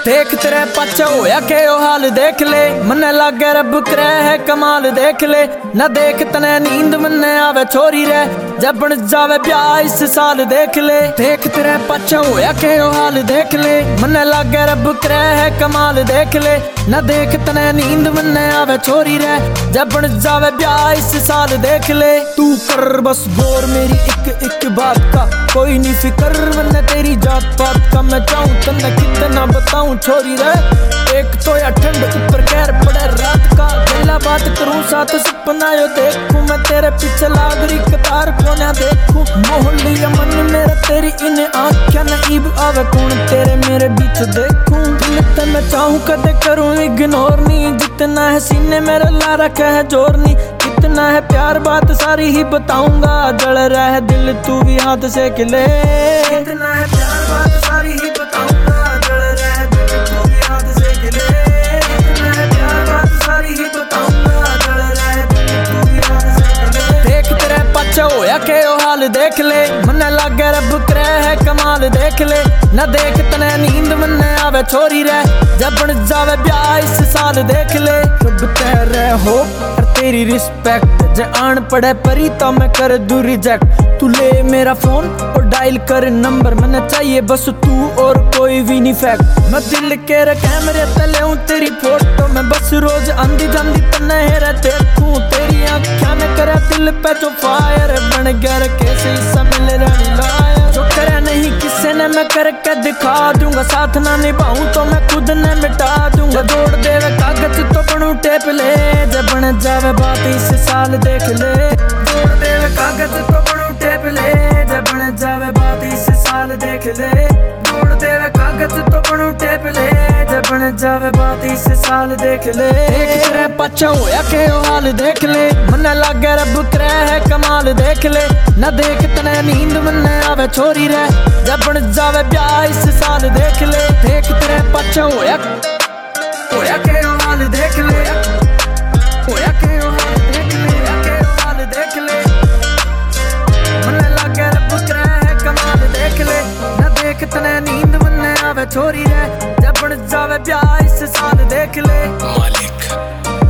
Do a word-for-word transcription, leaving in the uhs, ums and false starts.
देख तेरे पाछे होया के ओ हाल देख ले, मन्ने लागे रब करे है कमाल देख ले। न देख तने नींद मन्ने आवे छोरी रे, जब बन जावे ब्याह इस साल देख ले। देख तेरे पाछे होया के ओ हाल देख ले, मन्ने लागे रब करे है कमाल देख ले। न देख तने नींद मन्ने आवे छोरी रे, जब बन जावे ब्याह इस साल देख ले। तू कर बस गौर मेरी एक एक बात का, कोई नहीं फिक्र मन्ने तेरी जात पात का। मैं चाहूं तन्ने कितना बताऊं छोरी रे, एक तो या ठंड ऊपर कहर पड़े रात का। गल्ला बात करूं साथ सपना यो देखूं, मैं तेरे पीछे लागरी कतार कोना देखूं। मोहल्ली मन मेरा तेरी इन आँखियां नईब आवे कौन तेरे मेरे बीच देखूं। दिल ते मैं चाहूं कदे करूं इग्नोर नहीं, जितना है सीने मेरे ला रखा है जोर नहीं। कितना है प्यार बात सारी ही बताऊंगा, जल रहा है दिल तू भी हाथ से खिले। कितना है प्यार बात सारी ही बताऊंगा, जल रहा है दिल तू भी हाथ से खिले। कितना है प्यार बात सारी ही बताऊंगा, जल रहा है दिल तू भी हाथ से खिले। देख तेरे पाछे होया के ओ हाल देख ले, मन्ने लागे रब करे है कमाल देख ले। न देख तने नींद मन्ने आवे छोरी रे, जब बन जावे ब्याह इस साल देख ले। रब तेरे हो तेरी रिस्पेक्ट, जे आन पड़े परी तो मैं कर दूं रिजेक्ट। तू ले मेरा फोन और डायल कर नंबर, मैंने चाहिए बस तू और कोई भी नहीं फैक्ट। मैं दिल के रे कैमरे तले हूँ तेरी फोटो, मैं बस रोज आंधी जांधी तन्ने हेरा देखूं। तेरी आँखों ने करे दिल पे जो फायर, बन गया रे कैसे मिल रही लायर। जो करे नहीं किसी ने मैं करके दिखा दूंगा, साथ ना निभाऊं तो मैं खुद ने मिटा दूंगा। जोड़ देवे कागज तो बनू टेप ले, जब बन जावे बात इस साल देख ले। जोड़ देवे कागज तो बनू टेप ले, जब बन जावे बात इस साल देख ले। जोड़ देवे कागज तो बनू टेप ले, जब बन जावे बात इस साल देख ले। देख तेरे पाछे होया के ओ हाल देख ले, मन्ने लागे रब करे है कमाल देख ले। न देख तने नींद मन्ने आवे छोरी रे, जब बन जावे ब्याह इस साल देख ले। देख तेरे पाछे होया होया के ओ हाल देख ले, होया के ओ हाल देख ले, होया के ओ हाल देख ले। मन्ने लागे रब करे है कमाल देख ले। न देख तने नींद मन्ने आवे छोरी रे, जब बन जावे ब्याह इस साल देख ले। मालिक।